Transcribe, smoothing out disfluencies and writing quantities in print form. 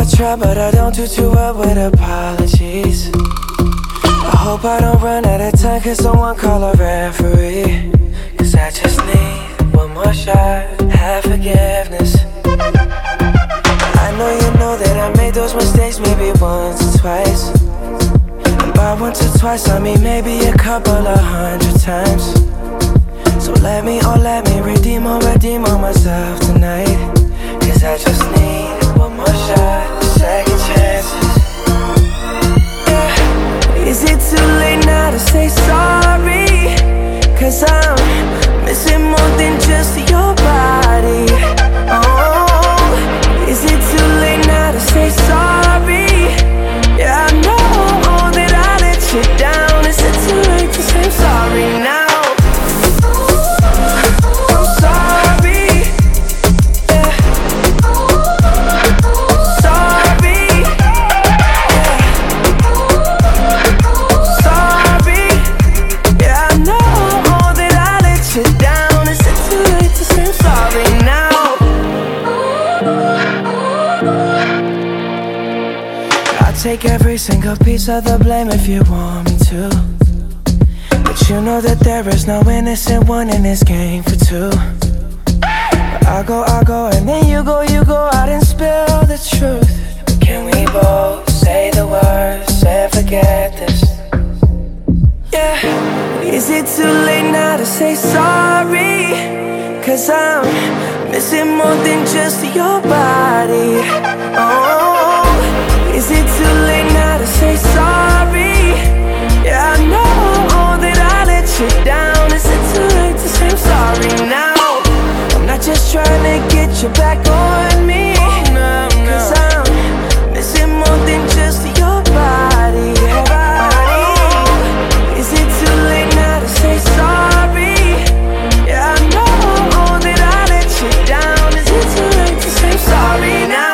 try, but I don't do too well with apologies. I hope I don't run out of time, cause someone call a referee. Cause I just need one more shot, have forgiveness. I know you know that I made those mistakes maybe once or twice. And by once or twice I mean maybe a couple of 100 times. So let me redeem on myself tonight. Cause I just need one more shot, second chances. Yeah. Is it too late now to say sorry? Cause I'm missing more than just your body. Oh, is it too late now to say sorry? Yeah, I know that I let you down. Is it too late to say sorry now? Take every single piece of the blame if you want me to. But you know that there is no innocent one in this game for two. But I go, and then you go out and spill the truth. But can we both say the words and forget this? Yeah. Is it too late now to say sorry? Cause I'm missing more than just your body. Oh, is it too late now to say sorry? Yeah, I know that I let you down. Is it too late to say I'm sorry now? I'm not just trying to get you back on me. Cause I'm missing more than just your body. Is it too late now to say sorry? Yeah, I know that I let you down. Is it too late to say I'm sorry now?